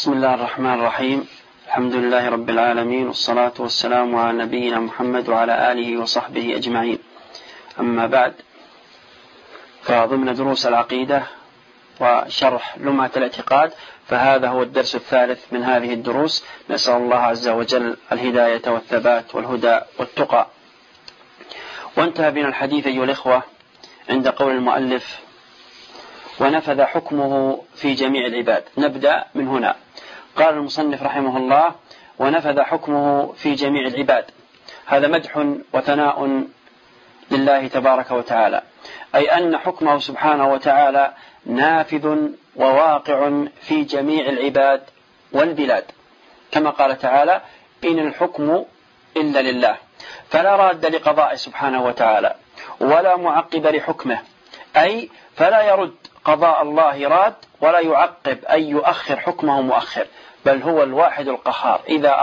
بسم الله الرحمن الرحيم. الحمد لله رب العالمين، والصلاة والسلام على نبينا محمد وعلى آله وصحبه أجمعين. أما بعد، فضمن دروس العقيدة وشرح لمعة الاعتقاد، فهذا هو الدرس الثالث من هذه الدروس. نسأل الله عز وجل الهداية والثبات والهدى والتقى. وانتهى بنا الحديث أيها الإخوة عند قول المؤلف: ونفذ حكمه في جميع العباد. نبدأ من هنا. قال المصنف رحمه الله: ونفذ حكمه في جميع العباد. هذا مدح وثناء لله تبارك وتعالى، أي أن حكمه سبحانه وتعالى نافذ وواقع في جميع العباد والبلاد، كما قال تعالى: إن الحكم إلا لله، فلا راد لقضائه سبحانه وتعالى ولا معقب لحكمه، أي فلا يرد قضاء الله راد ولا يعقب أي يؤخر حكمه مؤخر، بل هو الواحد القهار.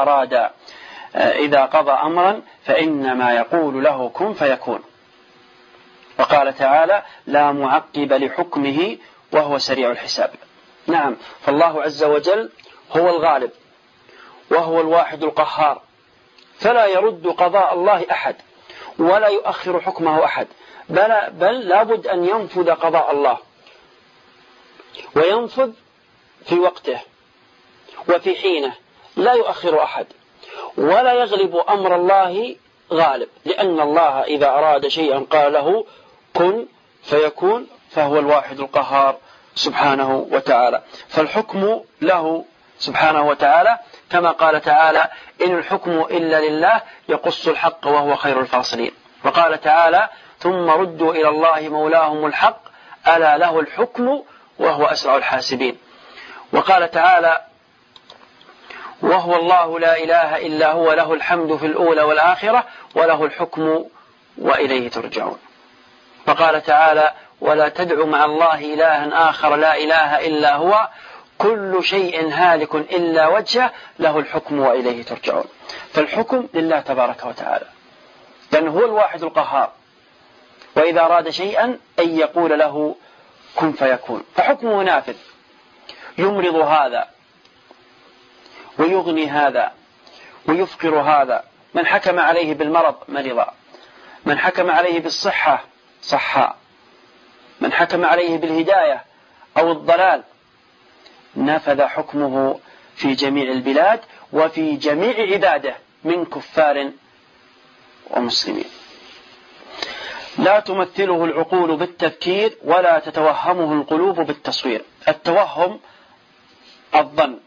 إذا قضى أمرا فإنما يقول له كن فيكون. وقال تعالى: لا معقب لحكمه وهو سريع الحساب. نعم، فالله عز وجل هو الغالب وهو الواحد القهار، فلا يرد قضاء الله أحد ولا يؤخر حكمه أحد، بل لابد أن ينفذ قضاء الله، وينفذ في وقته وفي حينه، لا يؤخر أحد، ولا يغلب أمر الله غالب، لأن الله إذا أراد شيئا قال له كن فيكون، فهو الواحد القهار سبحانه وتعالى. فالحكم له سبحانه وتعالى، كما قال تعالى: إن الحكم إلا لله يقص الحق وهو خير الفاصلين. وقال تعالى: ثم ردوا إلى الله مولاهم الحق ألا له الحكم وهو أسرع الحاسبين. وقال تعالى: وهو الله لا إله إلا هو له الحمد في الأولى والآخرة وله الحكم وإليه ترجعون. وقال تعالى: ولا تدع مع الله إلها آخر لا إله إلا هو كل شيء هالك إلا وجهه له الحكم وإليه ترجعون. فالحكم لله تبارك وتعالى، لأنه هو الواحد القهار، وإذا أراد شيئا أن يقول له كن فيكون، فحكمه نافذ، يمرض هذا ويغني هذا ويفقر هذا. من حكم عليه بالمرض مرض، من حكم عليه بالصحة صحة، من حكم عليه بالهداية أو الضلال. نفذ حكمه في جميع البلاد وفي جميع عباده من كفار ومسلمين. لا تمثله العقول بالتفكير ولا تتوهمه القلوب بالتصوير. التوهم الظن،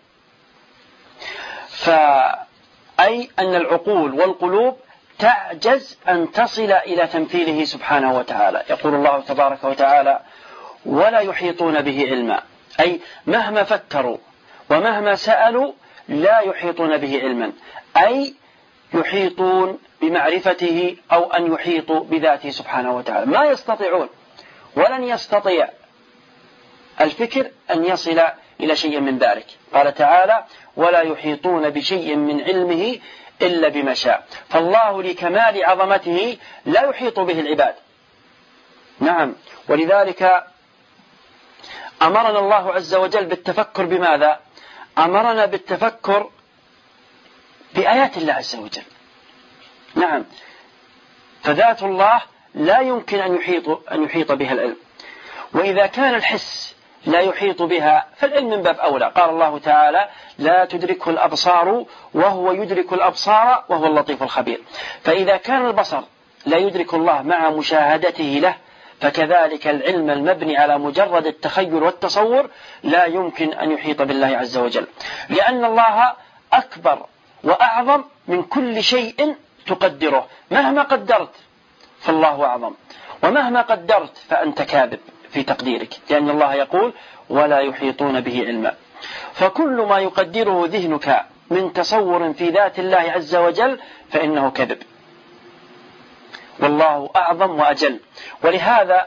أي أن العقول والقلوب تعجز أن تصل إلى تمثيله سبحانه وتعالى. يقول الله تبارك وتعالى: ولا يحيطون به علما، أي مهما فكروا ومهما سألوا لا يحيطون به علما، أي يحيطون بمعرفته أو أن يحيطوا بذاته سبحانه وتعالى. ما يستطيعون، ولن يستطيع الفكر أن يصل إلى شيء من ذلك. قال تعالى: ولا يحيطون بشيء من علمه إلا بما شاء. فالله لكمال عظمته لا يحيط به العباد. نعم، ولذلك أمرنا الله عز وجل بالتفكر. بماذا؟ أمرنا بالتفكر بآيات الله عز وجل. نعم، فذات الله لا يمكن أن يحيط بها العلم، وإذا كان الحس لا يحيط بها فالعلم من باب أولى. قال الله تعالى: لا تدركه الأبصار وهو يدرك الأبصار وهو اللطيف الخبير. فإذا كان البصر لا يدرك الله مع مشاهدته له، فكذلك العلم المبني على مجرد التخيل والتصور لا يمكن أن يحيط بالله عز وجل، لأن الله أكبر وأعظم من كل شيء تقدره. مهما قدرت فالله أعظم، ومهما قدرت فأنت كاذب في تقديرك، لأن الله يقول: ولا يحيطون به علما. فكل ما يقدره ذهنك من تصور في ذات الله عز وجل فإنه كذب، والله أعظم وأجل. ولهذا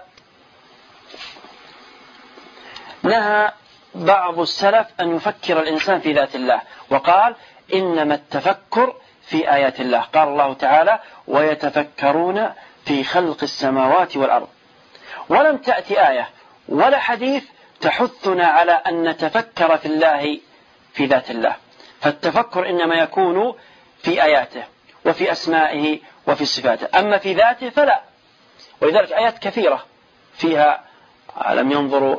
نهى بعض السلف أن يفكر الإنسان في ذات الله، وقال: إنما التفكر في آيات الله. قال الله تعالى: ويتفكرون في خلق السماوات والأرض. ولم تأتي آية ولا حديث تحثنا على أن نتفكر في الله في ذات الله. فالتفكر إنما يكون في آياته وفي أسمائه وفي صفاته، أما في ذاته فلا. ولذلك آيات كثيرة فيها لم ينظروا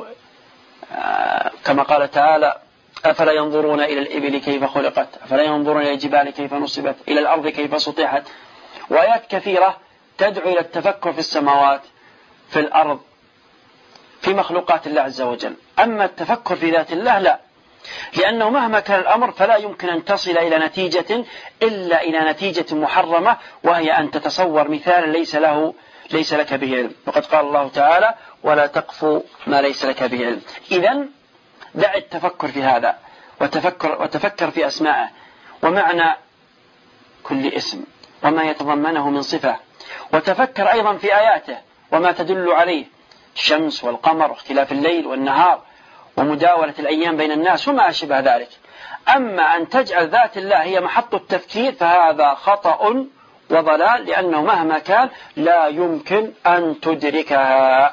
كما قال تعالى: أفلا ينظرون إلى الإبل كيف خلقت، أفلا ينظرون إلى الجبال كيف نصبت، إلى الأرض كيف سطحت. وآيات كثيرة تدعو إلى التفكر في السماوات، في الأرض، في مخلوقات الله عز وجل. أما التفكر في ذات الله لا، لأنه مهما كان الأمر فلا يمكن أن تصل إلى نتيجة إلا إلى نتيجة محرمة، وهي أن تتصور مثالا ليس لك به علم. وقد قال الله تعالى: ولا تقف ما ليس لك به علم. إذن دع التفكر في هذا، وتفكر في أسمائه ومعنى كل اسم وما يتضمنه من صفة، وتفكر أيضا في آياته وما تدل عليه: الشمس والقمر واختلاف الليل والنهار ومداولة الأيام بين الناس وما أشبه ذلك. أما أن تجعل ذات الله هي محط التفكير فهذا خطأ وضلال، لأنه مهما كان لا يمكن أن تدركها.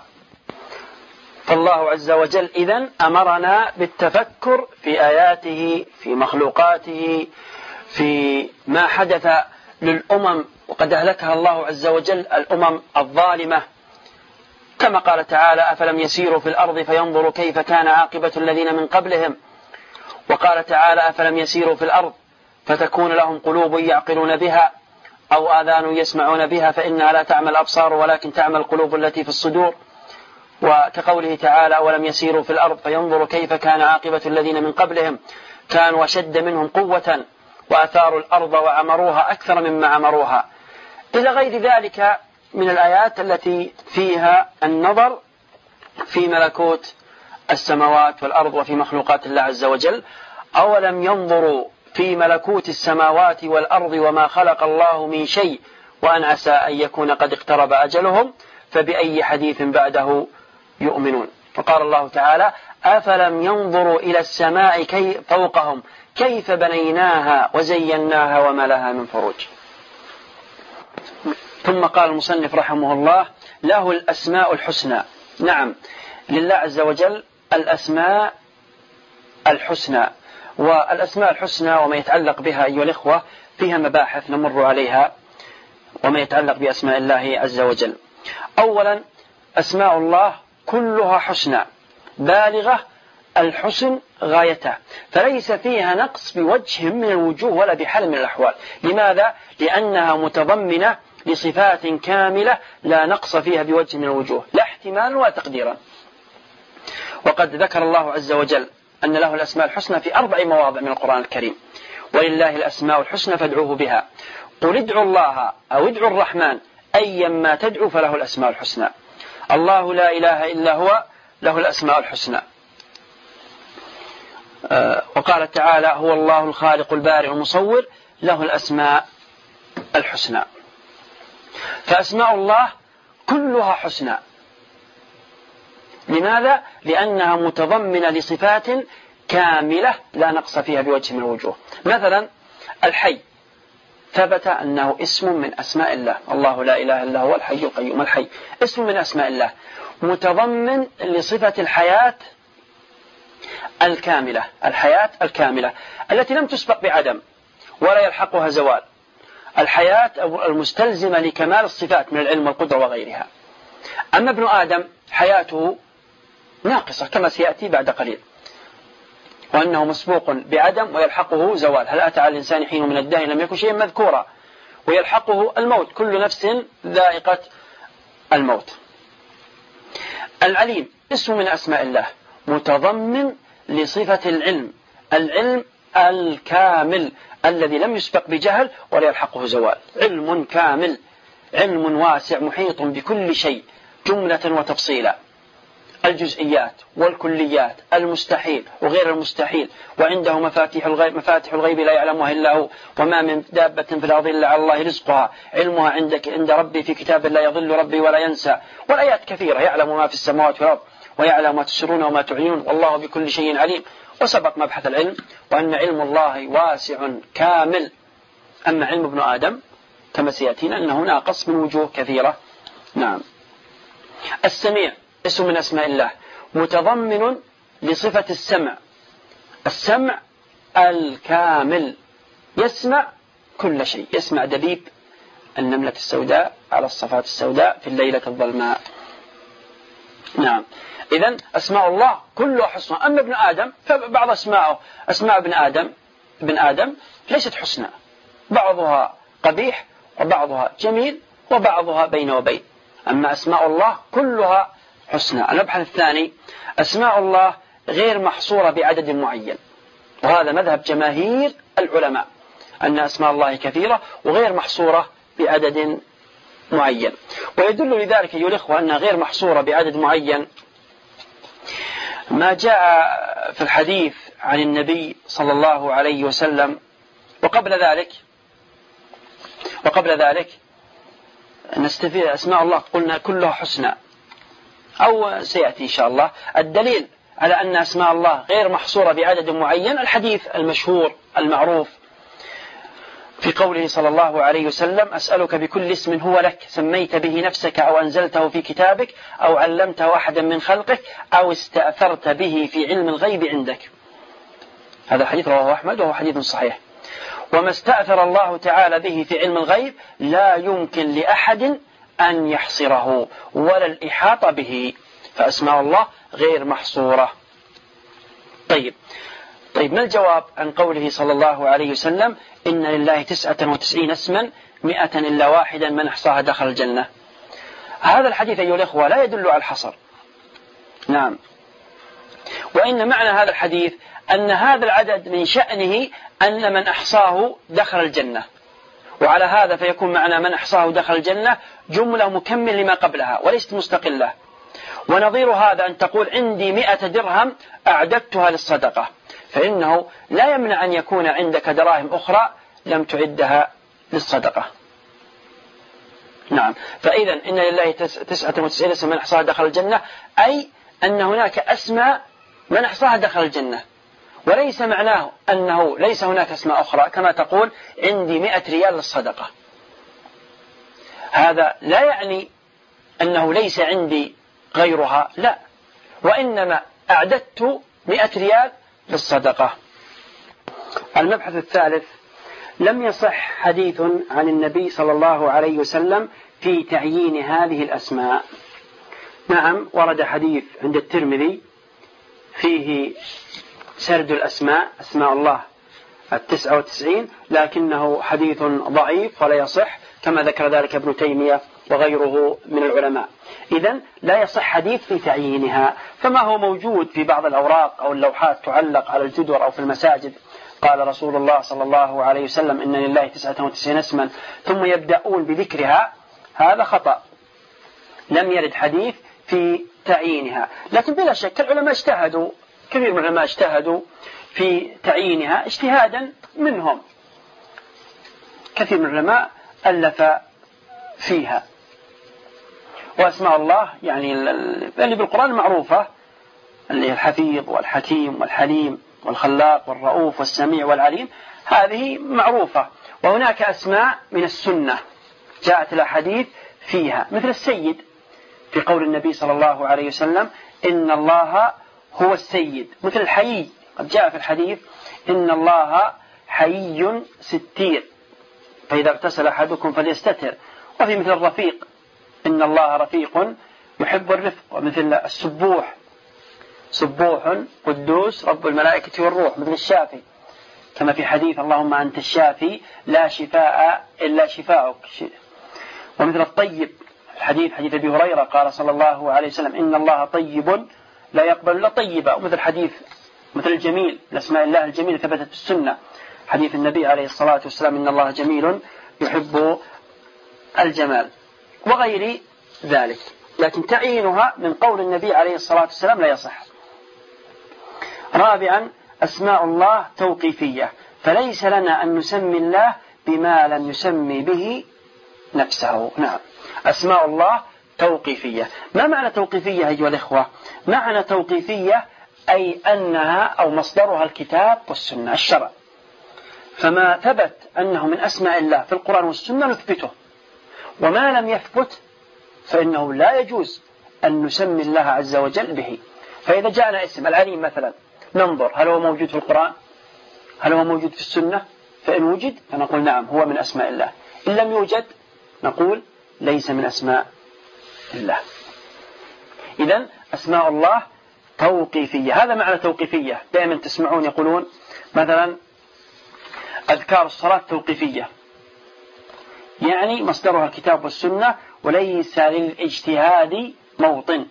فالله عز وجل إذن أمرنا بالتفكر في آياته، في مخلوقاته، في ما حدث للأمم وقد أهلكها الله عز وجل، الأمم الظالمة، كما قال تعالى: أفلم يسيروا في الأرض فينظروا كيف كان عاقبة الذين من قبلهم. وقال تعالى: أفلم يسيروا في الأرض فتكون لهم قلوب يعقلون بها أو آذان يسمعون بها فإنها لا تعمى الأبصار ولكن تعمى القلوب التي في الصدور. وكقوله تعالى: ولم يسيروا في الأرض فينظروا كيف كان عاقبة الذين من قبلهم كانوا أشد منهم قوة وأثاروا الأرض وعمروها أكثر مما عمروها، إلى غير ذلك من الآيات التي فيها النظر في ملكوت السماوات والأرض وفي مخلوقات الله عز وجل. أولم ينظروا في ملكوت السماوات والأرض وما خلق الله من شيء وأن عسى أن يكون قد اقترب أجلهم فبأي حديث بعده يؤمنون. وقال الله تعالى: أفلم ينظروا إلى السماء فوقهم كيف بنيناها وزيناها وما لها من فروج. ثم قال المصنف رحمه الله: له الأسماء الحسنى. نعم، لله عز وجل الأسماء الحسنى، والأسماء الحسنى وما يتعلق بها أيها الإخوة فيها مباحث نمر عليها، وما يتعلق بأسماء الله عز وجل. أولا، أسماء الله كلها حسنى بالغة الحسن غايته، فليس فيها نقص بوجه من الوجوه ولا بحال من الأحوال. لماذا؟ لأنها متضمنة لصفات كاملة لا نقص فيها بوجه من الوجوه، لا احتمال ولا تقديرا. وقد ذكر الله عز وجل أن له الأسماء الحسنى في 4 مواضع من القرآن الكريم: ولله الأسماء الحسنى فادعوه بها، قل ادعوا الله أو ادعوا الرحمن أيما تدعو فله الأسماء الحسنى، الله لا إله إلا هو له الأسماء الحسنى. وقال تعالى: هو الله الخالق البارئ المصور له الأسماء الحسنى. فأسماء الله كلها حسنى. لماذا؟ لأنها متضمنة لصفات كاملة لا نقص فيها بوجه من الوجوه. مثلا الحي ثبت أنه اسم من أسماء الله، الله لا إله إلا هو الحي القيوم. الحي اسم من أسماء الله متضمن لصفة الحياة الكاملة، الحياة الكاملة التي لم تسبق بعدم ولا يلحقها زوال، الحياة المستلزمة لكمال الصفات من العلم والقدرة وغيرها. أما ابن آدم حياته ناقصة كما سيأتي بعد قليل، وأنه مسبوق بعدم ويلحقه زوال. هل أتى على الإنسان حين من الدهر لم يكن شيئا مذكورا، ويلحقه الموت، كل نفس ذائقة الموت. العليم اسم من أسماء الله متضمن لصفة العلم، العلم الكامل الذي لم يسبق بجهل ولا يلحقه زوال، علم كامل، علم واسع محيط بكل شيء جملة وتفصيلا، الجزئيات والكليات، المستحيل وغير المستحيل، وعنده مفاتيح الغيب لا يعلمها إلا هو، وما من دابة في الأرض إلا على الله رزقها، علمها عند ربي في كتاب لا يضل ربي ولا ينسى. والآيات كثيرة: يعلم ما في السماوات والأرض ويعلم ما تسرون وما تعلنون والله بكل شيء عليم. وسبق مبحث العلم وأن علم الله واسع كامل. أما علم ابن آدم كما سيأتينا أنه ناقص من وجوه كثيرة. نعم. السميع اسم من أسماء الله متضمن لصفة السمع. السمع الكامل يسمع كل شيء، يسمع دبيب النملة السوداء على الصفات السوداء في الليلة الظلماء. نعم، إذن أسماء الله كلها حسنى. أما ابن آدم فبعض أسماء ابن آدم ليست حسنى، بعضها قبيح وبعضها جميل وبعضها بين وبين. أما أسماء الله كلها حسنى. المبحث الثاني: أسماء الله غير محصورة بعدد معين، وهذا مذهب جماهير العلماء أن أسماء الله كثيرة وغير محصورة بعدد معين. ويدل لذلك أيها الإخوة أنها غير محصورة بعدد معين ما جاء في الحديث عن النبي صلى الله عليه وسلم. وقبل ذلك نستفيد أسماء الله قلنا كلها حسنى، أو سيأتي إن شاء الله الدليل على أن أسماء الله غير محصورة بعدد معين الحديث المشهور المعروف في قوله صلى الله عليه وسلم: أسألك بكل اسم هو لك سميت به نفسك أو أنزلته في كتابك أو علمته أحدا من خلقك أو استأثرت به في علم الغيب عندك. هذا الحديث رواه أحمد وهو حديث صحيح. وما استأثر الله تعالى به في علم الغيب لا يمكن لأحد أن يحصره ولا الإحاطة به، فأسماء الله غير محصورة. طيب ما الجواب عن قوله صلى الله عليه وسلم: إن لله 99 اسما 100 إلا واحدا من أحصاها دخل الجنة؟ هذا الحديث أيها الإخوة لا يدل على الحصر. نعم، وإن معنى هذا الحديث أن هذا العدد من شأنه أن من أحصاه دخل الجنة، وعلى هذا فيكون معنى من أحصاه دخل الجنة جملة مكمل لما قبلها وليست مستقلة. ونظير هذا أن تقول: عندي 100 درهم أعددتها للصدقة، فإنه لا يمنع أن يكون عندك دراهم أخرى لم تعدها للصدقة. نعم، فإذا إن لله 99 اسما من أحصاها دخل الجنة، أي أن هناك أسماء من أحصاها دخل الجنة، وليس معناه أنه ليس هناك أسماء أخرى كما تقول عندي 100 ريال للصدقة. هذا لا يعني أنه ليس عندي غيرها، لا، وإنما أعددت 100 ريال للصدقة. المبحث الثالث: لم يصح حديث عن النبي صلى الله عليه وسلم في تعيين هذه الأسماء. نعم، ورد حديث عند الترمذي فيه سرد الأسماء، أسماء الله 99، لكنه حديث ضعيف ولا يصح، كما ذكر ذلك ابن تيمية وغيره من العلماء. إذن لا يصح حديث في تعيينها، فما هو موجود في بعض الأوراق أو اللوحات تعلق على الجدر أو في المساجد: قال رسول الله صلى الله عليه وسلم: إن لله 99 اسما، ثم يبدأون بذكرها، هذا خطأ، لم يرد حديث في تعيينها. لكن بلا شك العلماء اجتهدوا، كثير من العلماء اجتهدوا في تعيينها اجتهادا منهم، كثير من العلماء ألف فيها. وأسماء الله يعني اللي بالقرآن معروفة، اللي الحفيظ والحكيم والحليم والخلاق والرؤوف والسميع والعليم، هذه معروفة. وهناك أسماء من السنة جاءت الأحاديث فيها، مثل السيد في قول النبي صلى الله عليه وسلم: إن الله هو السيد. مثل الحيي، قد جاء في الحديث: إن الله حيي ستير، فإذا اغتسل أحدكم فليستتر. وفي مثل الرفيق: إن الله رفيق يحب الرفق. ومثل السبوح: سبوح قدوس رب الملائكة والروح. مثل الشافي كما في حديث: اللهم أنت الشافي لا شفاء إلا شفاءك. ومثل الطيب، الحديث حديث أبي هريرة قال صلى الله عليه وسلم: إن الله طيب لا يقبل إلا طيبا. ومثل حديث مثل الجميل، الأسماء الله الجميل ثبتت في السنة، حديث النبي عليه الصلاة والسلام: إن الله جميل يحب الجمال، وغير ذلك. لكن تعيينها من قول النبي عليه الصلاة والسلام لا يصح. رابعا: أسماء الله توقيفية، فليس لنا أن نسمي الله بما لم يسمي به نفسه. نعم، أسماء الله توقيفية. ما معنى توقيفية أيها الإخوة؟ معنى توقيفية أي أنها أو مصدرها الكتاب والسنة، الشرع. فما ثبت أنه من أسماء الله في القرآن والسنة نثبته، وما لم يثبت فإنه لا يجوز أن نسمي الله عز وجل به. فإذا جاءنا اسم العليم مثلا، ننظر هل هو موجود في القرآن؟ هل هو موجود في السنة؟ فإن وجد فنقول نعم هو من أسماء الله، إن لم يوجد نقول ليس من أسماء الله. إذن أسماء الله توقيفية. هذا معنى توقيفية. دائما تسمعون يقولون مثلا أذكار الصلاة توقيفية، يعني مصدرها الكتاب والسنة وليس للاجتهاد موطن.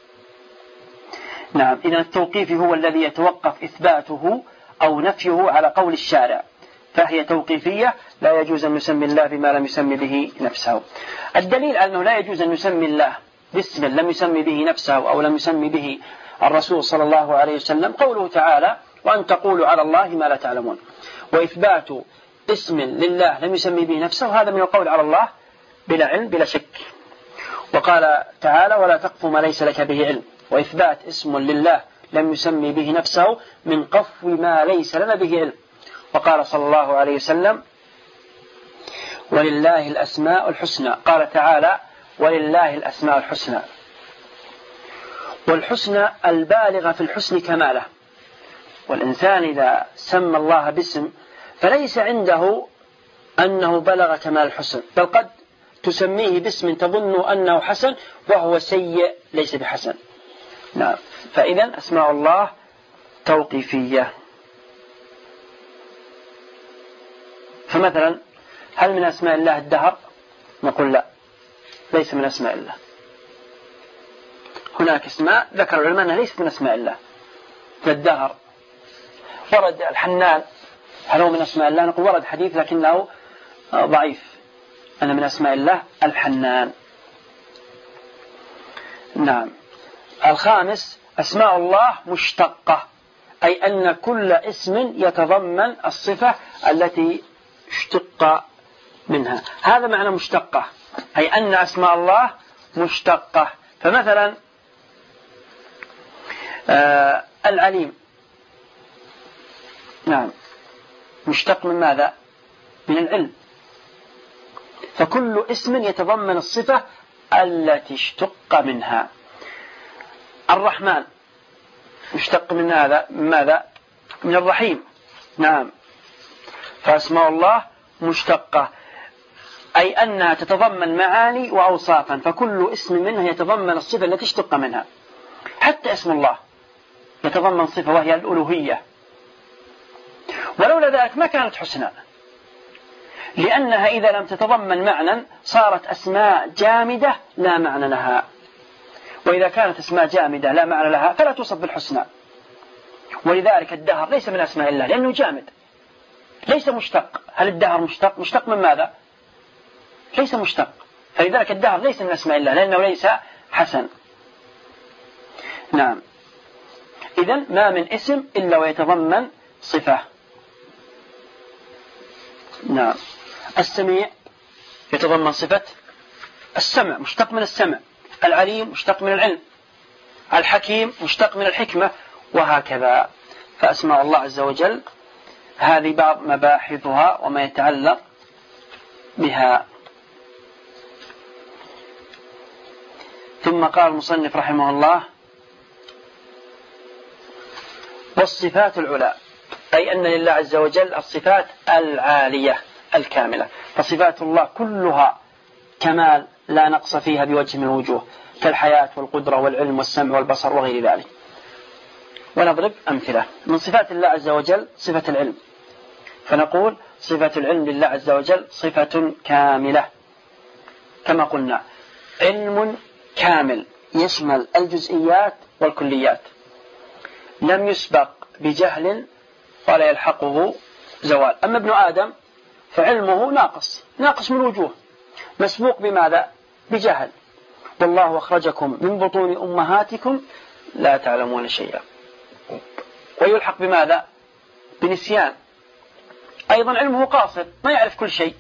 نعم، إذن التوقيف هو الذي يتوقف إثباته أو نفيه على قول الشارع، فهي توقيفية لا يجوز أن نسمي الله بما لم يسمي به نفسه. الدليل على أنه لا يجوز أن نسمي الله باسم لم يسمي به نفسه أو لم يسمي به الرسول صلى الله عليه وسلم قوله تعالى وأن تقولوا على الله ما لا تعلمون. وإثبات اسم لله لم يسمي به نفسه هذا من القول على الله بلا علم بلا شك. وقال تعالى ولا تقف ما ليس لك به علم. وإثبات اسم لله لم يسمي به نفسه من قفو ما ليس لنا به علم. وقال صلى الله عليه وسلم ولله الأسماء الحسنى. قال تعالى ولله الأسماء الحسنى، والحسنى البالغة في الحسن كماله. والإنسان إذا سمى الله باسم فليس عنده أنه بلغ كمال الحسن، بل قد تسميه باسم تظن أنه حسن وهو سيء ليس بحسن. نعم، فإذا أسماء الله توقيفية. فمثلا هل من أسماء الله الدهر؟ نقول لا، ليس من أسماء الله. هناك اسماء ذكر العلماء أنها ليست من أسماء الله كالدهر. ورد الحنان، هل هو من أسماء الله؟ نقول ورد حديث لكنه ضعيف أن من أسماء الله الحنان. نعم. الخامس أسماء الله مشتقة، أي أن كل اسم يتضمن الصفة التي اشتق منها. هذا معنى مشتقة، أي أن أسماء الله مشتقة. فمثلا العليم، نعم، مشتق من ماذا؟ من العلم. فكل اسم يتضمن الصفة التي اشتق منها. الرحمن مشتق من ماذا؟ من الرحيم. نعم، فأسماء الله مشتقة، أي أنها تتضمن معاني وأوصافا، فكل اسم منها يتضمن الصفة التي اشتق منها. حتى اسم الله يتضمن صفة وهي الألوهية، ولولا ذلك ما كانت حسنى، لأنها إذا لم تتضمن معنى صارت أسماء جامدة لا معنى لها، وإذا كانت أسماء جامدة لا معنى لها فلا توصف بالحسنى. ولذلك الدهر ليس من أسماء الله لأنه جامد، ليس مشتق. هل الدهر مشتق؟ مشتق من ماذا؟ ليس مشتق. فلذلك الدهر ليس من أسماء الله لأنه ليس حسن. نعم، إذن ما من اسم إلا ويتضمن صفة. نعم، السميع يتضمن صفة السمع، مشتق من السمع. العليم مشتق من العلم. الحكيم مشتق من الحكمة، وهكذا. فأسماء الله عز وجل هذه بعض مباحثها وما يتعلق بها. ثم قال المصنف رحمه الله والصفات العلى، أي أن لله عز وجل الصفات العالية الكاملة. فصفات الله كلها كمال لا نقص فيها بوجه من الوجوه، كالحياة والقدرة والعلم والسمع والبصر وغير ذلك. ونضرب أمثلة. من صفات الله عز وجل صفة العلم، فنقول صفة العلم لله عز وجل صفة كاملة، كما قلنا علم كامل يشمل الجزئيات والكليات، لم يسبق بجهل ولا يلحقه زوال. أما ابن آدم فعلمه ناقص من وجوه، مسبوق بماذا؟ بجهل. والله أخرجكم من بطون أمهاتكم لا تعلمون شيئا. ويلحق بماذا؟ بنسيان. أيضا علمه قاصر، ما يعرف كل شيء.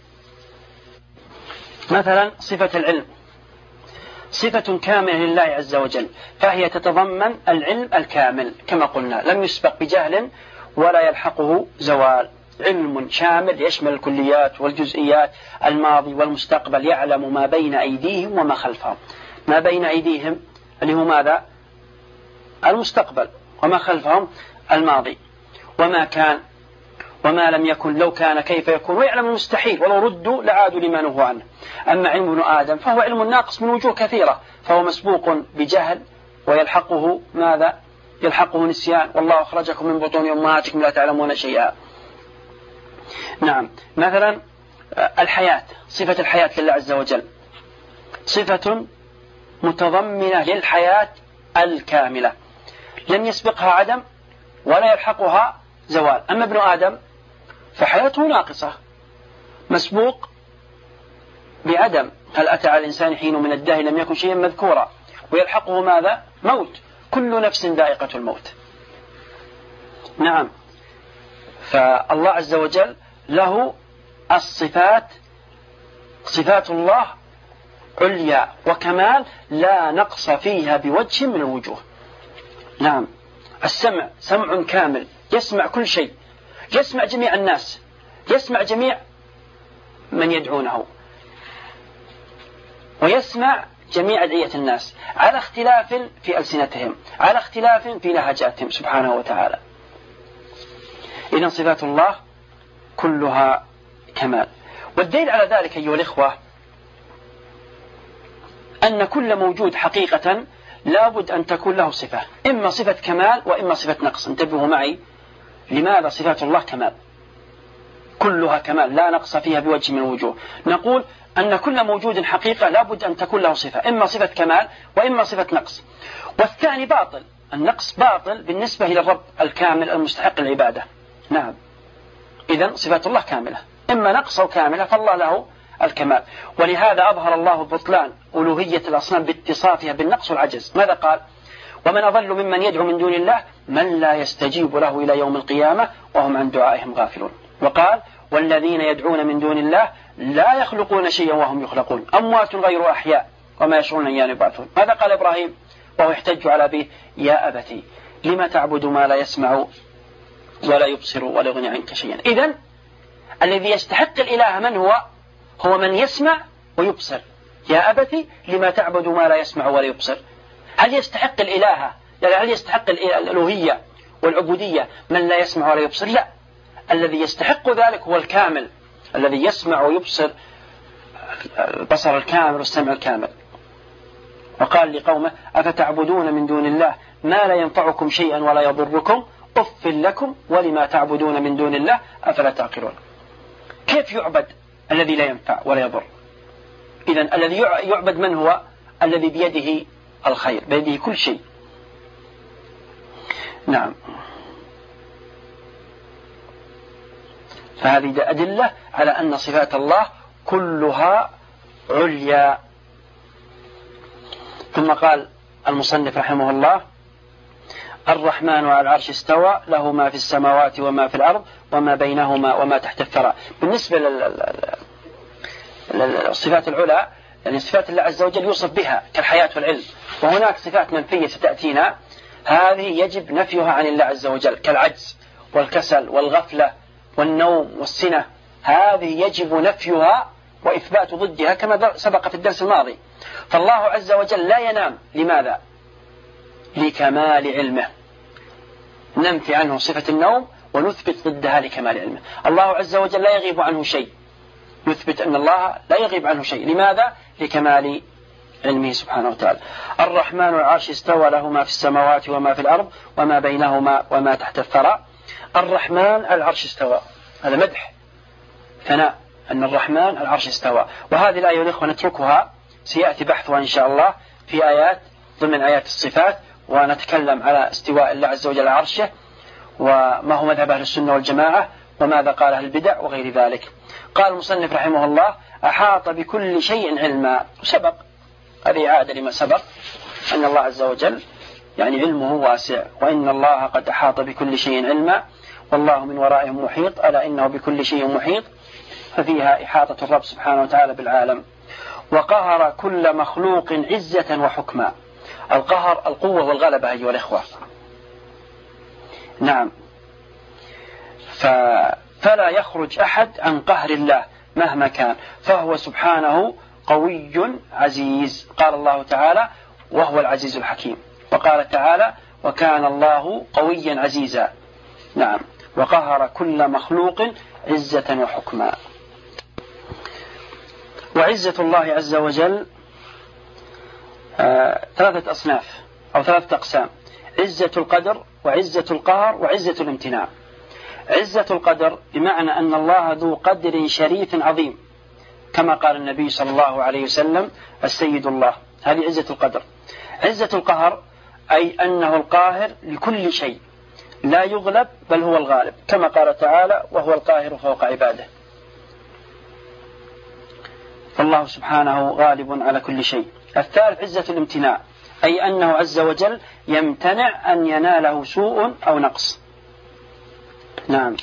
مثلا صفة العلم صفة كاملة لله عز وجل، فهي تتضمن العلم الكامل كما قلنا، لم يسبق بجهل ولا يلحقه زوال. علم شامل يشمل الكليات والجزئيات، الماضي والمستقبل، يعلم ما بين أيديهم وما خلفهم. ما بين أيديهم اللي هو ماذا؟ المستقبل، وما خلفهم الماضي، وما كان وما لم يكن لو كان كيف يكون، ويعلم المستحيل ولو ردوا لعادوا لما نهوا عنه. أما علم ابن آدم فهو علم ناقص من وجوه كثيرة، فهو مسبوق بجهل ويلحقه ماذا؟ يلحقه نسيان، والله أخرجكم من بطون أمهاتكم لا تعلمون شيئا. نعم، مثلا الحياة، صفة الحياة لله عز وجل صفة متضمنة للحياة الكاملة، لم يسبقها عدم ولا يلحقها زوال. أما ابن آدم فحياته ناقصة، مسبوق بعدم. هل أتى على الإنسان حين من الدهر لم يكن شيئا مذكورا، ويلحقه ماذا؟ موت، كل نفس ذائقة الموت. نعم، فالله عز وجل له الصفات، صفات الله عليا وكمال لا نقص فيها بوجه من الوجوه. نعم، السمع سمع كامل، يسمع كل شيء، يسمع جميع الناس، يسمع جميع من يدعونه، ويسمع جميع أدعية الناس على اختلاف في ألسنتهم، على اختلاف في لهجاتهم سبحانه وتعالى. إذن صفات الله كلها كمال. والدليل على ذلك أيها الإخوة أن كل موجود حقيقة لابد أن تكون له صفة، إما صفة كمال وإما صفة نقص. انتبهوا معي، لماذا صفات الله كمال؟ كلها كمال لا نقص فيها بوجه من الوجوه. نقول أن كل موجود حقيقة لابد أن تكون له صفة، إما صفة كمال وإما صفة نقص. والثاني باطل، النقص باطل بالنسبة إلى الرب الكامل المستحق العبادة. نعم، إذن صفات الله كاملة، إما نقص أو كاملة، فالله له الكمال. ولهذا أظهر الله بطلان ألوهية الأصنام باتصافها بالنقص والعجز. ماذا قال؟ ومن أضل ممن يدعو من دون الله من لا يستجيب له إلى يوم القيامة وهم عن دعائهم غافلون. وقال والذين يدعون من دون الله لا يخلقون شيئا وهم يخلقون، أموات غير أحياء وما يشعرون أيان يبعثون. ماذا قال إبراهيم وهو يحتج على أبيه؟ يا أبتي لما تعبد ما لا يسمع ولا يبصر ولا يغني عنك شيئا. إذن الذي يستحق الإله من هو؟ هو من يسمع ويبصر. يا أبتي لما تعبد ما لا يسمع ولا يبصر. هل يستحق الإله، هل يستحق الألوهية والعبودية من لا يسمع ولا يبصر؟ لا، الذي يستحق ذلك هو الكامل الذي يسمع ويبصر، البصر الكامل والسمع الكامل. وقال لقومه أفتعبدون من دون الله ما لا ينفعكم شيئا ولا يضركم أف لكم ولما تعبدون من دون الله أفلا تعقلون. كيف يعبد الذي لا ينفع ولا يضر؟ إذن الذي يعبد من هو؟ الذي بيده الخير، بيده كل شيء. نعم، فهذه أدلة على أن صفات الله كلها عليا. ثم قال المصنف رحمه الله الرحمن على العرش استوى له ما في السماوات وما في الأرض وما بينهما وما تحت الثرى. بالنسبة للصفات العلى، يعني صفات الله عز وجل يوصف بها كالحياة والعلم، وهناك صفات منفية ستأتينا هذه يجب نفيها عن الله عز وجل كالعجز والكسل والغفلة والنوم والسنة، هذه يجب نفيها وإثبات ضدها كما سبق في الدرس الماضي. فالله عز وجل لا ينام، لماذا؟ لكمال علمه، ننفي عنه صفة النوم ونثبت ضدها لكمال علمه. الله عز وجل لا يغيب عنه شيء، يثبت أن الله لا يغيب عنه شيء، لماذا؟ لكمال علمه سبحانه وتعالى. الرحمن على العرش استوى له ما في السماوات وما في الأرض وما بينهما وما تحت الثرى. الرحمن على العرش استوى، هذا مدح ثناء أن الرحمن على العرش استوى. وهذه الآية الإخوة نتركها، سيأتي بحثها إن شاء الله في آيات ضمن آيات الصفات، ونتكلم على استواء الله عز وجل على عرشه وما هو مذهب أهل السنة والجماعة وماذا قال أهل البدع وغير ذلك. قال المصنف رحمه الله أحاط بكل شيء علما. سبق، هذه عادة لما سبق، أن الله عز وجل يعني علمه واسع، وإن الله قد أحاط بكل شيء علما والله من ورائهم محيط، ألا إنه بكل شيء محيط، ففيها إحاطة الرب سبحانه وتعالى بالعالم. وقهر كل مخلوق عزة وحكما. القهر القوة والغلبة أيها الإخوة. نعم، فلا يخرج أحد عن قهر الله مهما كان، فهو سبحانه قوي عزيز. قال الله تعالى وهو العزيز الحكيم، وقال تعالى وكان الله قويا عزيزا. نعم، وقهر كل مخلوق عزة وحكما. وعزة الله عز وجل ثلاثة أصناف أو ثلاثة أقسام: عزة القدر، وعزة القهر، وعزة الامتناع. عزة القدر بمعنى أن الله ذو قدر شريف عظيم، كما قال النبي صلى الله عليه وسلم: السيد الله. هذه عزة القدر. عزة القهر أي أنه القاهر لكل شيء، لا يغلب بل هو الغالب، كما قال تعالى: وهو القاهر فوق عباده. فالله سبحانه غالب على كل شيء. الثالث عزة الامتناع، أي أنه عز وجل يمتنع أن يناله سوء أو نقص. نعم،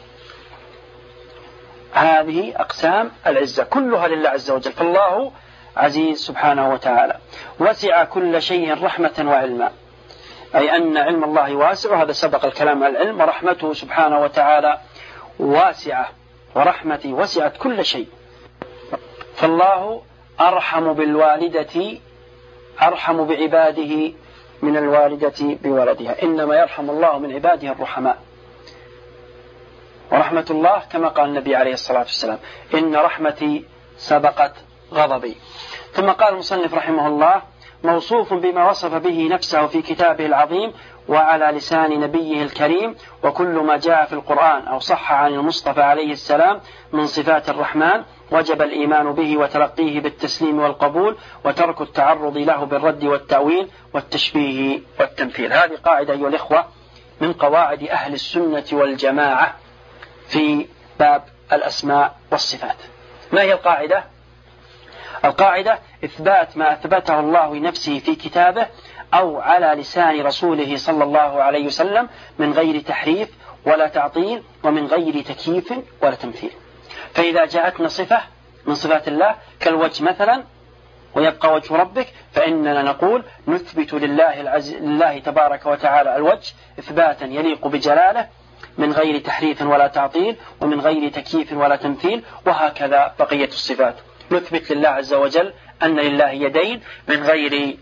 هذه أقسام العزة كلها لله عز وجل. فالله عزيز سبحانه وتعالى، وسع كل شيء رحمة وعلما، أي أن علم الله واسع، وهذا سبق الكلام عن العلم. ورحمته سبحانه وتعالى واسعة، ورحمته وسعت كل شيء. فالله أرحم بالوالدة، أرحم بعباده من الوالدة بولدها، إنما يرحم الله من عباده الرحماء. ورحمة الله كما قال النبي عليه الصلاة والسلام: إن رحمتي سبقت غضبي. ثم قال المصنف رحمه الله: موصوف بما وصف به نفسه في كتابه العظيم وعلى لسان نبيه الكريم، وكل ما جاء في القرآن أو صح عن المصطفى عليه السلام من صفات الرحمن وجب الإيمان به وتلقيه بالتسليم والقبول، وترك التعرض له بالرد والتأويل والتشبيه والتمثيل. هذه قاعدة أيها الإخوة من قواعد أهل السنة والجماعة في باب الأسماء والصفات. ما هي القاعدة؟ القاعدة إثبات ما أثبته الله لنفسه في كتابه أو على لسان رسوله صلى الله عليه وسلم من غير تحريف ولا تعطيل، ومن غير تكييف ولا تمثيل. فإذا جاءتنا صفة من صفات الله كالوجه مثلا، ويبقى وجه ربك، فإننا نقول نثبت لله تبارك وتعالى الوجه إثباتا يليق بجلاله من غير تحريف ولا تعطيل، ومن غير تكييف ولا تمثيل. وهكذا بقية الصفات، نثبت لله عز وجل أن لله يدين من غير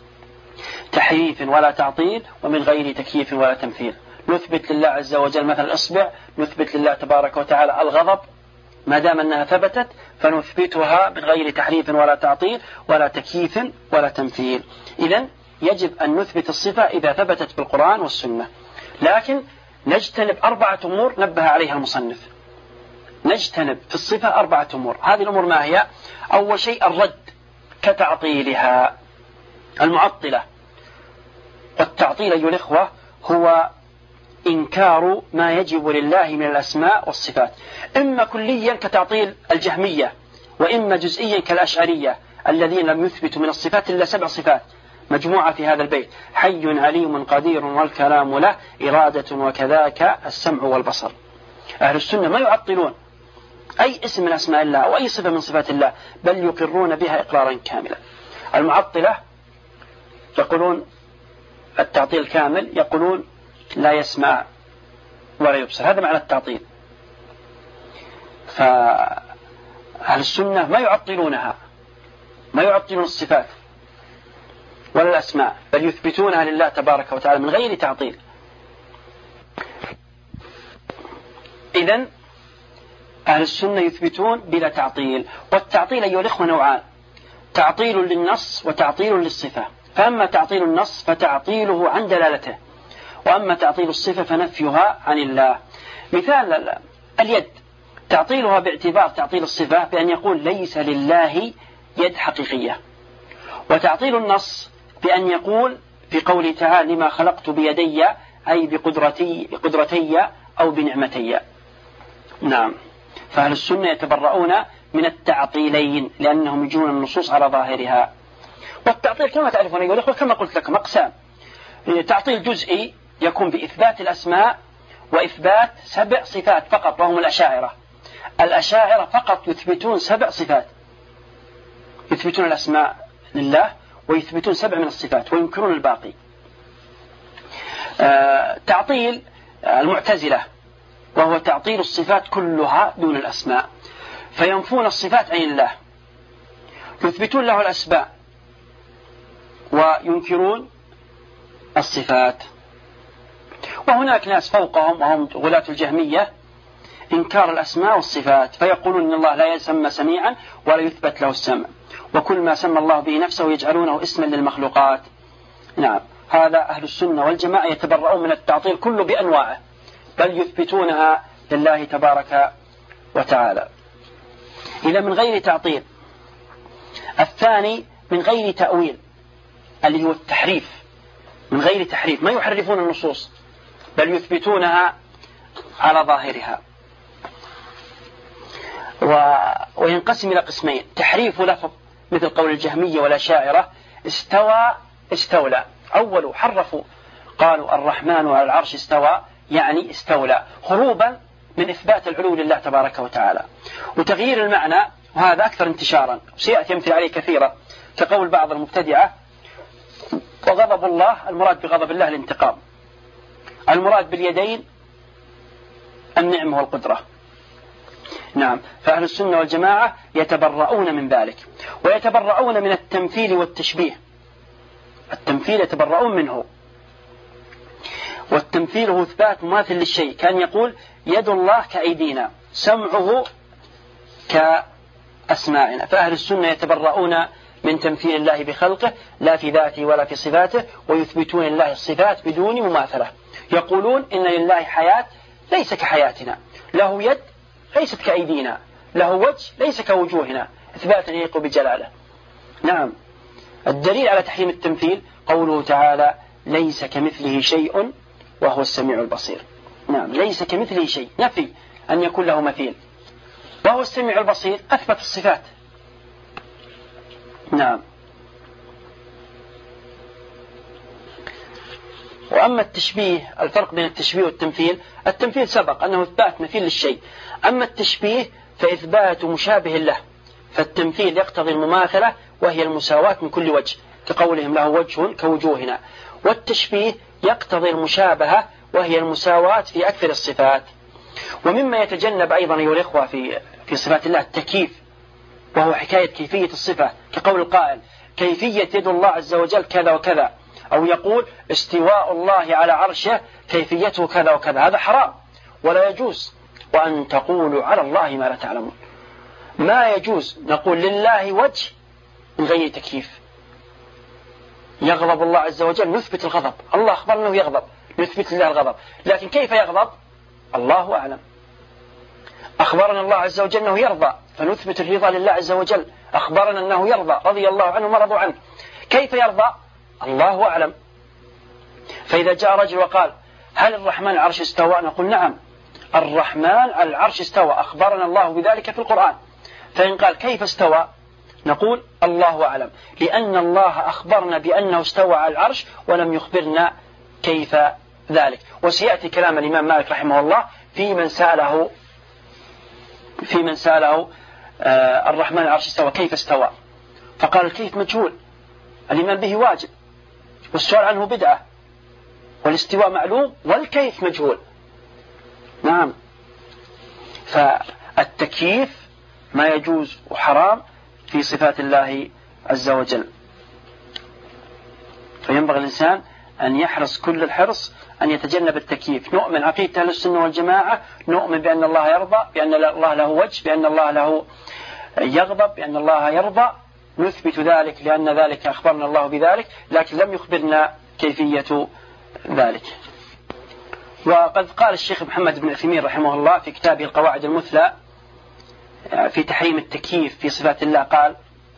تحريف ولا تعطيل، ومن غير تكييف ولا تمثيل. نثبت لله عز وجل مثل الإصبع، نثبت لله تبارك وتعالى الغضب، ما دام أنها ثبتت فنثبتها من غير تحريف ولا تعطيل ولا تكييف ولا تمثيل. إذن يجب أن نثبت الصفة إذا ثبتت بالقرآن والسنة، لكن نجتنب 4 أمور نبه عليها المصنف. نجتنب في الصفة 4 أمور. هذه الأمور ما هي؟ أول شيء الرد كتعطيلها المعطلة. والتعطيل أيها الإخوة هو إنكار ما يجب لله من الأسماء والصفات، إما كليا كتعطيل الجهمية، وإما جزئيا كالأشعرية الذين لم يثبتوا من الصفات إلا 7 صفات مجموعة في هذا البيت: حي عليم قدير والكلام له إرادة وكذاك السمع والبصر. أهل السنة ما يعطلون أي اسم من أسماء الله أو أي صفة من صفات الله، بل يقرون بها إقرارا كاملا. المعطلة يقولون التعطيل الكامل، يقولون لا يسمع ولا يبصر، هذا معنى التعطيل. فأهل السنة ما يعطلونها، ما يعطلون الصفات ولا الأسماء، بل يثبتونها لله تبارك وتعالى من غير تعطيل. إذن أهل السنة يثبتون بلا تعطيل. والتعطيل أيها الإخوة نوعان: تعطيل للنص وتعطيل للصفة. فأما تعطيل النص فتعطيله عن دلالته، وأما تعطيل الصفة فنفيها عن الله. مثال اليد، تعطيلها باعتبار تعطيل الصفة بأن يقول ليس لله يد حقيقية، وتعطيل النص بأن يقول في قوله تعالى لما خلقت بيدي، أي بقدرتي أو بنعمتي. نعم، فأهل السنة يتبرؤون من التعطيلين لأنهم يجون النصوص على ظاهرها. والتعطيل كما تعرفون أيها الأخوة كما قلت لكم أقسام: تعطيل جزئي يكون بإثبات الأسماء وإثبات 7 صفات فقط، وهم الأشاعرة. الأشاعرة فقط يثبتون 7 صفات، يثبتون الأسماء لله ويثبتون 7 من الصفات وينكرون الباقي. تعطيل المعتزلة وهو تعطيل الصفات كلها دون الأسماء، فينفون الصفات عن الله، يثبتون له الأسماء وينكرون الصفات. وهناك ناس فوقهم وهم غلاة الجهمية إنكار الأسماء والصفات، فيقولون إن الله لا يسمى سميعا ولا يثبت له السمع، وكل ما سمى الله به نفسه يجعلونه اسما للمخلوقات. نعم، هذا أهل السنة والجماعة يتبرؤون من التعطيل كله بأنواعه، بل يثبتونها لله تبارك وتعالى. إذا من غير تعطيل. الثاني من غير تأويل، اللي هو التحريف، من غير تحريف، ما يحرفون النصوص بل يثبتونها على ظاهرها. وينقسم إلى قسمين: تحريف لفظ مثل قول الجهمية والأشاعرة استوى استولى، أول حرفوا قالوا الرحمن على العرش استوى يعني استولى، هروبا من إثبات العلو لله تبارك وتعالى، وتغيير المعنى، وهذا أكثر انتشارا، وسيأتي أمثلة عليه كثيرة، كقول بعض المبتدعة وغضب الله المراد بغضب الله الانتقام، المراد باليدين النعمة والقدرة. نعم، فأهل السنة والجماعة يتبرؤون من ذلك، ويتبرؤون من التمثيل والتشبيه. التمثيل يتبرؤون منه، والتمثيل هو إثبات مماثل للشيء، كان يقول يد الله كأيدينا، سمعه كأسماعنا. فأهل السنة يتبرؤون من تمثيل الله بخلقه لا في ذاته ولا في صفاته، ويثبتون لله الصفات بدون مماثلة. يقولون إن لله حياة ليس كحياتنا، له يد ليست كأيدينا، له وجه ليس كوجوهنا، إثباتا يليق بجلاله. نعم، الدليل على تحريم التمثيل قوله تعالى ليس كمثله شيء وهو السميع البصير. نعم، ليس كمثله شيء، نفي أن يكون له مثيل، وهو السميع البصير أثبت الصفات. نعم. وأما التشبيه، الفرق بين التشبيه والتمثيل، التمثيل سبق أنه إثبات مثيل للشيء، أما التشبيه فإثبات مشابه له، فالتمثيل يقتضي المماثلة وهي المساواة من كل وجه، كقولهم له وجه كوجوهنا، والتشبيه يقتضي المشابهة وهي المساواة في أكثر الصفات. ومما يتجنب أيضا أيها الإخوة في صفات الله التكييف، وهو حكاية كيفية الصفة، كقول القائل كيفية يد الله عز وجل كذا وكذا، أو يقول استواء الله على عرشه كيفيته كذا وكذا، هذا حرام ولا يجوز. وأن تقولوا على الله ما لا تعلمون، ما يجوز نقول لله وجه من غير تكييف. يغضب الله عز وجل نثبت الغضب، الله أخبر أنه يغضب نثبت لله الغضب، لكن كيف يغضب الله أعلم. أخبرنا الله عز وجل أنه يرضى فنثبت الرضا لله عز وجل، أخبرنا أنه يرضى رضي الله عنه ورضوا عنه، كيف يرضى الله أعلم. فإذا جاء رجل وقال هل الرحمن على العرش استوى، نقول نعم الرحمن على العرش استوى، أخبرنا الله بذلك في القرآن. فإن قال كيف استوى نقول الله أعلم، لأن الله أخبرنا بأنه استوى على العرش ولم يخبرنا كيف ذلك. وسيأتي كلام الإمام مالك رحمه الله في من سأله الرحمن على العرش استوى كيف استوى، فقال الكيف مجهول، الإيمان به واجب، والسؤال عنه بدعة، والاستواء معلوم والكيف مجهول. نعم، فالتكييف ما يجوز وحرام في صفات الله عز وجل. فينبغي الإنسان أن يحرص كل الحرص أن يتجنب التكييف. نؤمن عقيدة أهل السنة والجماعة، نؤمن بأن الله يرضى، بأن الله له وجه، بأن الله له يغضب، بأن الله يرضى، نثبت ذلك لأن ذلك أخبرنا الله بذلك، لكن لم يخبرنا كيفية ذلك. وقد قال الشيخ محمد بن عثيمين رحمه الله في كتابه القواعد المثلى في تحريم التكييف في صفات الله، قال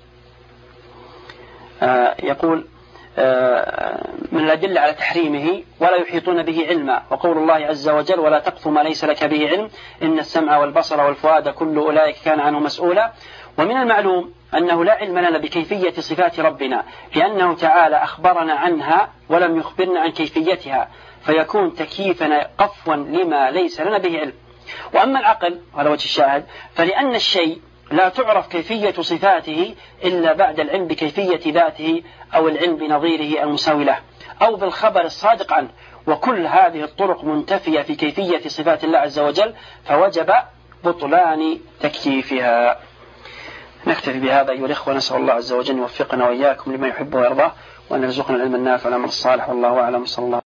يقول من الأدلة على تحريمه ولا يحيطون به علما، وقول الله عز وجل ولا تقف ما ليس لك به علم إن السمع والبصر والفؤاد كل أولئك كان عنه مسؤولا. ومن المعلوم أنه لا علم لنا بكيفية صفات ربنا، لأنه تعالى أخبرنا عنها ولم يخبرنا عن كيفيتها، فيكون تكييفنا قفوا لما ليس لنا به علم. وأما العقل على وجه الشاهد فلأن الشيء لا تعرف كيفية صفاته إلا بعد العلم بكيفية ذاته أو العلم بنظيره المساوي له أو بالخبر الصادق عنه، وكل هذه الطرق منتفية في كيفية صفات الله عز وجل، فوجب بطلان تكييفها. نكتفي بهذا أيها الإخوة، نسأل الله عز وجل يوفقنا وإياكم لما يحب ويرضاه، وأن يرزقنا العلم النافع والعمل الصالح، والله أعلم. صلى الله